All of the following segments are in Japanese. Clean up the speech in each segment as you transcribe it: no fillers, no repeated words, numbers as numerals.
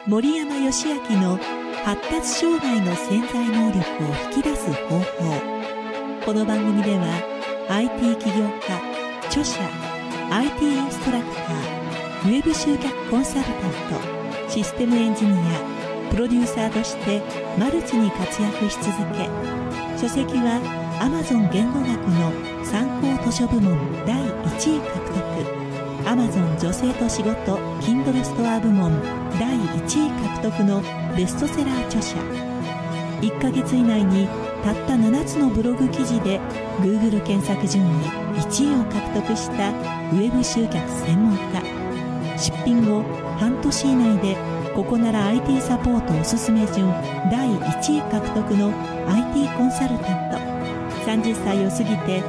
森山義明の発達障害の潜在能力を引き出す方法。この番組では IT 起業家、著者、IT インストラクター、ウェブ集客コンサルタント、システムエンジニア、プロデューサーとしてマルチに活躍し続け、書籍は Amazon 言語学の参考図書部門第1位獲得、Amazon 女性と仕事 Kindle ストア部門第1位獲得のベストセラー著者。1ヶ月以内にたった7つのブログ記事で Google 検索順位1位を獲得したウェブ集客専門家。出品後半年以内でここなら IT サポートおすすめ順第1位獲得の IT コンサルタント。30歳を過ぎて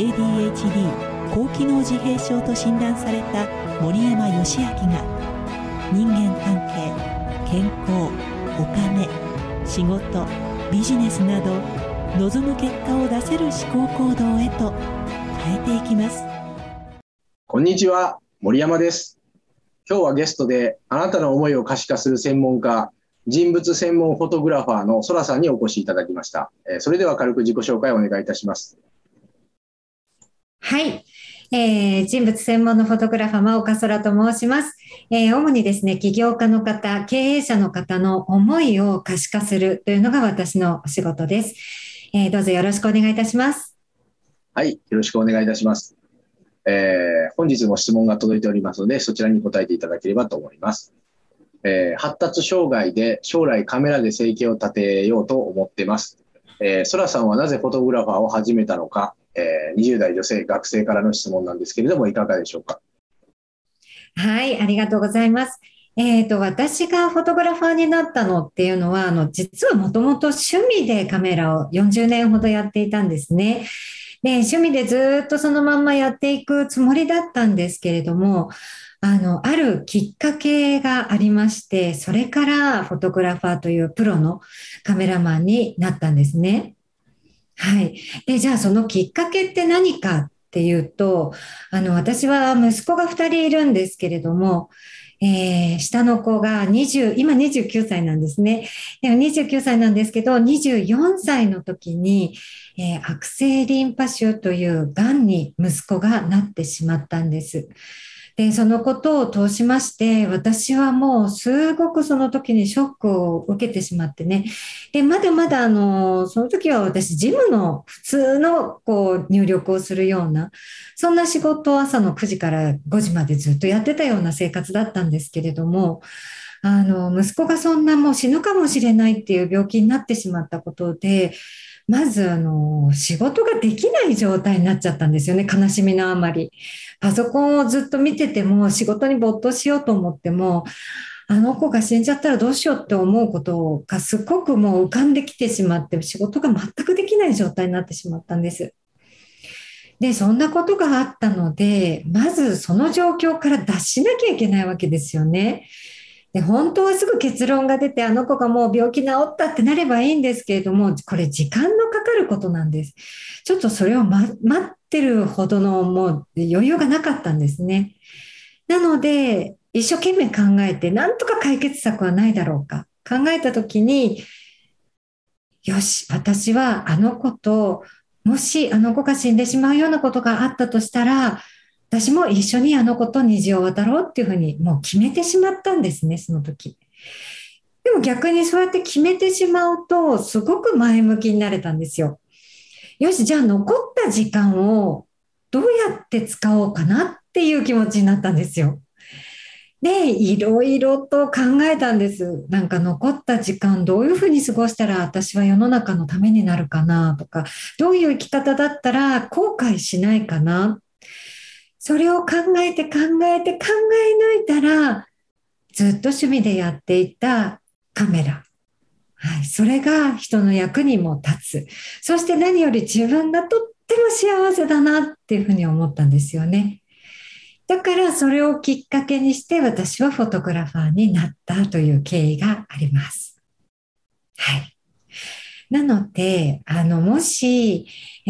ADHD 高機能自閉症と診断された森山義明が、人間関係、健康、お金、仕事、ビジネスなど望む結果を出せる思考行動へと変えていきます。 こんにちは、森山です。今日はゲストであなたの思いを可視化する専門家、人物専門フォトグラファーのソラさんにお越しいただきました。それでは軽く自己紹介をお願いいたします。 はい。人物専門のフォトグラファー、真岡空と申します。主にですね、起業家の方、経営者の方の思いを可視化するというのが私のお仕事です。どうぞよろしくお願いいたします。 はい、よろしくお願いいたします。本日も質問が届いておりますので、そちらに答えていただければと思います。発達障害で将来カメラで生計を立てようと思っています。ソラさんはなぜフォトグラファーを始めたのか、20代女性学生からの質問なんですけれども、いかがでしょうか。 はい、ありがとうございます。私がフォトグラファーになったのっていうのは、実はもともと趣味でカメラを40年ほどやっていたんですね。で、趣味でずっとそのまんまやっていくつもりだったんですけれども、あるきっかけがありまして、それからフォトグラファーというプロのカメラマンになったんですね。はい。で、じゃあそのきっかけって何かっていうと、私は息子が2人いるんですけれども、下の子が今29歳なんですね。でも29歳なんですけど、24歳の時に、悪性リンパ腫という癌に息子がなってしまったんです。で、そのことを通しまして、私はもうすごくその時にショックを受けてしまってね。で、まだまだその時は私、ジムの普通の入力をするような、そんな仕事を朝の9時から5時までずっとやってたような生活だったんですけれども、息子がそんなもう死ぬかもしれないっていう病気になってしまったことで、まず仕事ができない状態になっちゃったんですよね。悲しみのあまり。パソコンをずっと見てても仕事に没頭しようと思っても、あの子が死んじゃったらどうしようって思うことがすごくもう浮かんできてしまって、仕事が全くできない状態になってしまったんです。で、そんなことがあったので、まずその状況から脱しなきゃいけないわけですよね。で、本当はすぐ結論が出て、あの子がもう病気治ったってなればいいんですけれども、これ時間のかかることなんです。ちょっとそれを、待ってるほどのもう余裕がなかったんですね。なので、一生懸命考えて、なんとか解決策はないだろうか。考えたときに、よし、私はあの子と、もしあの子が死んでしまうようなことがあったとしたら、私も一緒にあの子と虹を渡ろうっていうふうにもう決めてしまったんですね、その時。でも逆にそうやって決めてしまうと、すごく前向きになれたんですよ。よし、じゃあ残った時間をどうやって使おうかなっていう気持ちになったんですよ。で、いろいろと考えたんです。なんか残った時間どういうふうに過ごしたら私は世の中のためになるかなとか、どういう生き方だったら後悔しないかな。それを考えて抜いたら、ずっと趣味でやっていたカメラ。はい、それが人の役にも立つ。そして何より自分がとっても幸せだなっていうふうに思ったんですよね。だからそれをきっかけにして私はフォトグラファーになったという経緯があります。はい。なので、もし、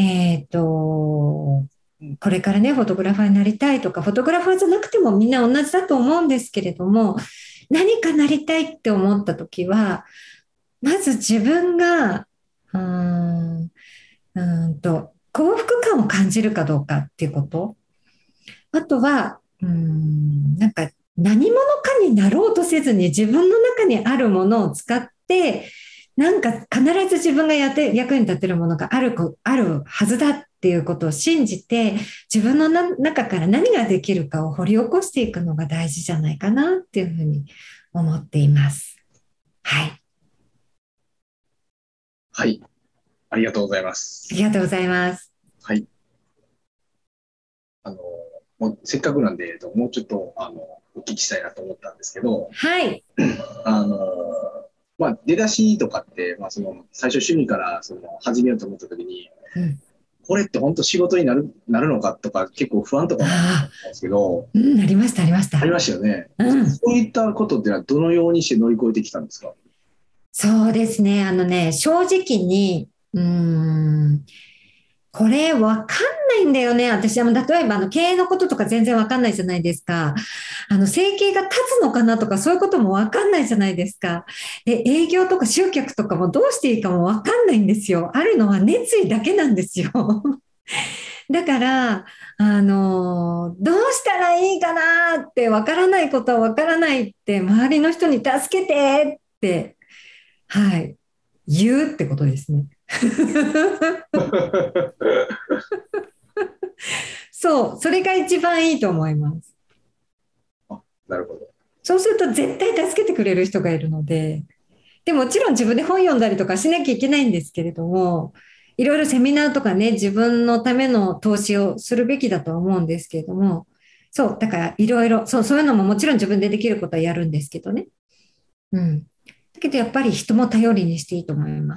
これからね、フォトグラファーになりたいとか、フォトグラファーじゃなくてもみんな同じだと思うんですけれども、 何かなりたいって思った時は、まず自分が、幸福感を感じるかどうかっていうこと。あとは、なんか何者かになろうとせずに自分の中にあるものを使って、なんか必ず自分が役に立てるものがあるはずだっていうことを信じて、自分の中から何ができるかを掘り起こしていくのが大事じゃないかなっていうふうに思っています。はい。 はい。ありがとうございます。 ありがとうございます。 はい。もうせっかくなんで、もうちょっと、お聞きしたいなと思ったんですけど、 はい。 出だしとかって、最初趣味から始めようと思った時に、これって本当仕事になるのかとか、結構不安とかもあったんですけど、 ありました、ありました。 ありましたよね。そういったことってのはどのようにして乗り越えてきたんですか？ そうですね。正直に、これわかんないんだよね。私は、例えば経営のこととか全然わかんないじゃないですか。生計が立つのかなとかそういうこともわかんないじゃないですか。で、営業とか集客とかもどうしていいかもわかんないんですよ。あるのは熱意だけなんですよ。だから、どうしたらいいかなってわからないことはわからないって周りの人に助けてって、はい、言うってことですね。そう、それが一番いいと思います。 なるほど。 そうすると絶対助けてくれる人がいるので、もちろん自分で本読んだりとかしなきゃいけないんですけれども、いろいろセミナーとかね、自分のための投資をするべきだとは思うんですけれども、そう、だからいろいろ、そういうのももちろん自分でできることはやるんですけどね。だけどやっぱり人も頼りにしていいと思います。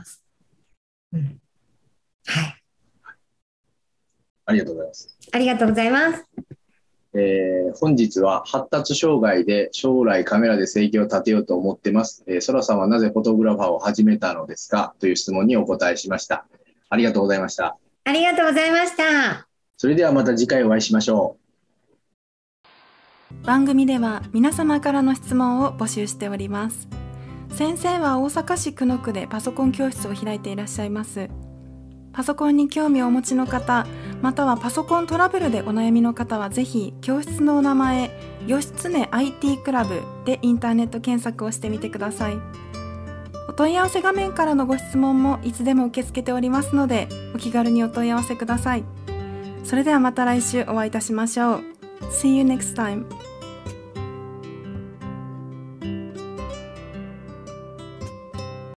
はい。 ありがとうございます。 ありがとうございます。 本日は発達障害で将来カメラで生計を立てようと思ってます。そらさんはなぜフォトグラファーを始めたのですかという質問にお答えしました。ありがとうございました。 ありがとうございました。 それではまた次回お会いしましょう。番組では皆様からの質問を募集しております。先生は大阪市久野区でパソコン教室を開いていらっしゃいます。パソコンに興味をお持ちの方、またはパソコントラブルでお悩みの方はぜひ教室のお名前、義経 IT クラブでインターネット検索をしてみてください。お問い合わせ画面からのご質問もいつでも受け付けておりますので、お気軽にお問い合わせください。それではまた来週お会いいたしましょう。See you next time.